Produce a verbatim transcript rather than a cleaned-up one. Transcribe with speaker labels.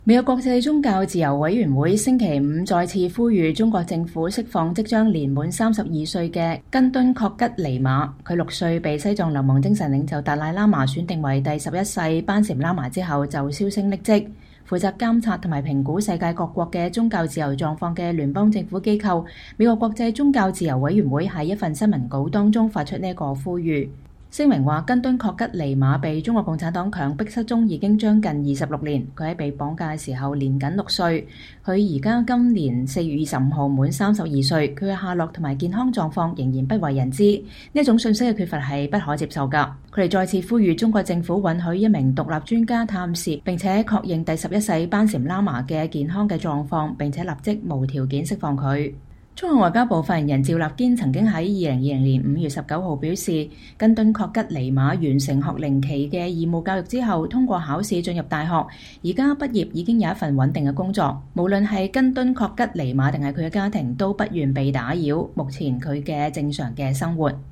Speaker 1: 美國國際宗教自由委員會星期五再次呼籲中國政府釋放即將年滿三十二歲嘅根敦確吉尼瑪。佢六歲被西藏流亡精神領袖達賴喇嘛選定為第十一世班禪喇嘛之後就銷聲匿跡。負責監察同埋評估世界各國嘅宗教自由狀況嘅聯邦政府機構美國國際宗教自由委員會喺一份新聞稿當中發出呢個呼籲。聲明話，根敦確吉尼瑪被中國共產黨強迫失蹤已經將近二十六年。佢喺被綁架嘅時候年僅六歲，佢而家今年四月二十五號滿三十二歲。佢嘅下落同埋健康狀況仍然不為人知。呢一種信息嘅缺乏係不可接受㗎。佢哋再次呼籲中國政府允許一名獨立專家探視並且確認第十一世班禪喇嘛嘅健康嘅狀況，並且立即無條件釋放佢。中國外交部發言人趙立堅曾經喺二零二零年五月十九號表示，根敦確吉尼瑪完成學齡期嘅義務教育之後，通過考試進入大學，而家畢業已經有一份穩定嘅工作。無論係根敦確吉尼瑪定係佢嘅家庭，都不願被打擾。目前佢嘅正常嘅生活。